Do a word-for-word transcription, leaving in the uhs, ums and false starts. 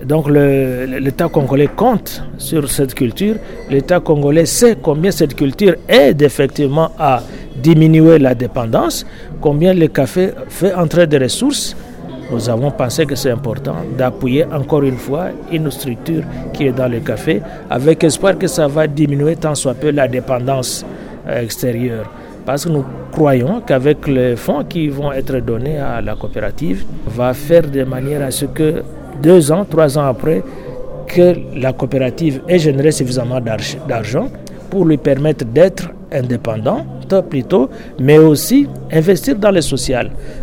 Donc le, l'État congolais compte sur cette culture. L'État congolais sait combien cette culture aide effectivement à diminuer la dépendance, combien le café fait entrer des ressources. Nous avons pensé que c'est important d'appuyer encore une fois une structure qui est dans le café, avec espoir que ça va diminuer tant soit peu la dépendance extérieure. Parce que nous croyons qu'avec les fonds qui vont être donnés à la coopérative, on va faire de manière à ce que deux ans, trois ans après, que la coopérative ait généré suffisamment d'argent pour lui permettre d'être indépendante plutôt, mais aussi investir dans le social.